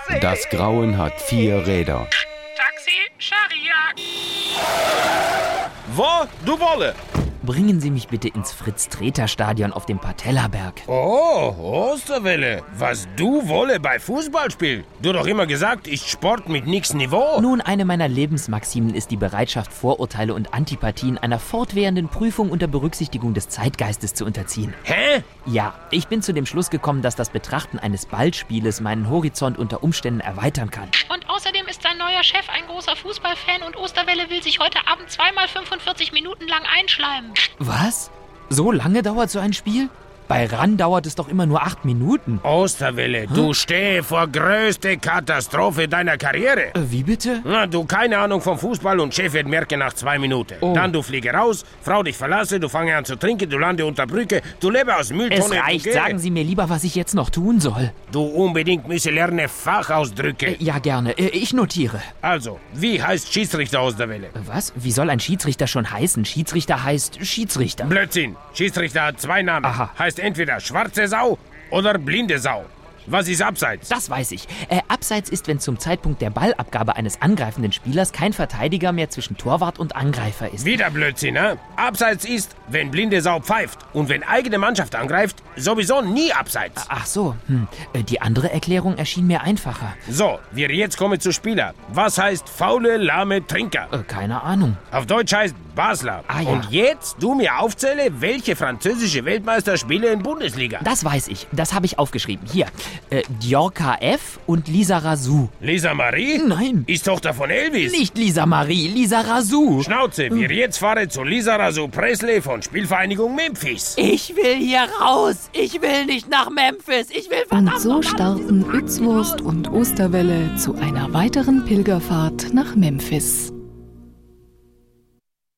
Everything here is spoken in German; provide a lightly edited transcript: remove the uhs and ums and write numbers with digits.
Das Grauen hat 4 Räder. Taxi, Scharia. Wo? Du wolle? Bringen Sie mich bitte ins Fritz-Treter-Stadion auf dem Patellaberg. Oh, Osterwelle. Was du wolle bei Fußballspiel? Du doch immer gesagt, ist Sport mit nix Niveau. Nun, eine meiner Lebensmaximen ist die Bereitschaft, Vorurteile und Antipathien einer fortwährenden Prüfung unter Berücksichtigung des Zeitgeistes zu unterziehen. Hä? Ja, ich bin zu dem Schluss gekommen, dass das Betrachten eines Ballspieles meinen Horizont unter Umständen erweitern kann. Und außerdem ist sein neuer Chef ein großer Fußballfan und Osterwelle will sich heute Abend zweimal 45 Minuten lang einschleimen. Was? So lange dauert so ein Spiel? Bei RAN dauert es doch immer nur 8 Minuten. Osterwelle, du stehe vor größte Katastrophe deiner Karriere. Wie bitte? Na, du keine Ahnung vom Fußball und Chef wird merken nach 2 Minuten. Oh. Dann du fliege raus, Frau dich verlasse, du fange an zu trinken, du lande unter Brücke, du lebe aus Mülltonne. Es reicht, sagen Sie mir lieber, was ich jetzt noch tun soll. Du unbedingt müsse lernen Fachausdrücke. Ja, gerne. Ich notiere. Also, wie heißt Schiedsrichter Osterwelle? Was? Wie soll ein Schiedsrichter schon heißen? Schiedsrichter heißt Schiedsrichter. Blödsinn. Schiedsrichter hat 2 Namen. Aha. Heißt entweder schwarze Sau oder blinde Sau. Was ist abseits? Das weiß ich. Abseits ist, wenn zum Zeitpunkt der Ballabgabe eines angreifenden Spielers kein Verteidiger mehr zwischen Torwart und Angreifer ist. Wieder Blödsinn, ne? Abseits ist, wenn blinde Sau pfeift. Und wenn eigene Mannschaft angreift, sowieso nie abseits. Ach so. Die andere Erklärung erschien mir einfacher. So, wir jetzt kommen zu Spieler. Was heißt faule, lahme Trinker? Keine Ahnung. Auf Deutsch heißt Basler. Ah, ja. Und jetzt du mir aufzähle, welche französische Weltmeister spielen in Bundesliga. Das weiß ich. Das habe ich aufgeschrieben. Hier. Djorka F. und Lisa Razou. Lisa Marie? Nein. Ist Tochter von Elvis. Nicht Lisa Marie, Lisa Razou. Schnauze, wir jetzt fahren zu Lisa Razou Presley von Spielvereinigung Memphis. Ich will hier raus. Ich will nicht nach Memphis. Ich will verdammt Und so starten Utzwurst und Osterwelle zu einer weiteren Pilgerfahrt nach Memphis.